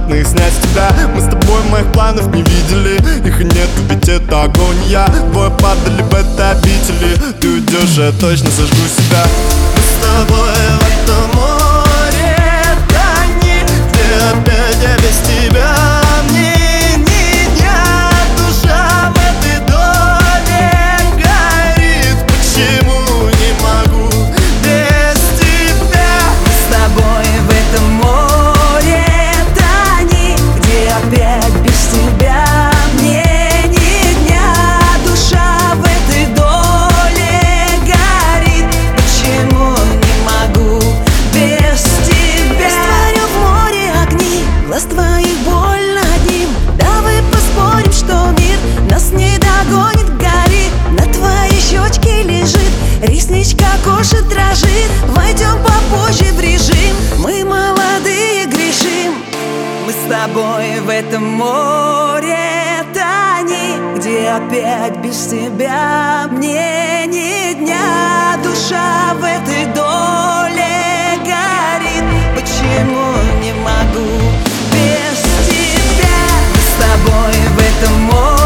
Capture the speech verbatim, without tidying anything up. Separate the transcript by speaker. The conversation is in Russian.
Speaker 1: обратно их снять с тебя. Мы с тобой моих планов не видели, их и нету, ведь это агония. Двое падали в этой обители, ты уйдешь, я точно сожгу себя. Мы с тобой в этом море тани, где опять я без тебя. Мне ни дня душа в этой доле горит. Почему не могу без тебя?
Speaker 2: Мы с тобой в этом море тани, где опять без тебя. Мне ни дня душа в этой доле горит. Почему не могу без тебя? Растворю в море огни, глаз твоих боль над ним. Давай поспорим, что мир нас не догонит, горит. На твоей щечке лежит ресничка, кожа дрожит. Войдем попозже в режим, мы молодые грешим. Мы с тобой в этом море тани, где опять без тебя. Мне ни дня душа в этой доле горит. Почему не могу без тебя? Мы с тобой в этом море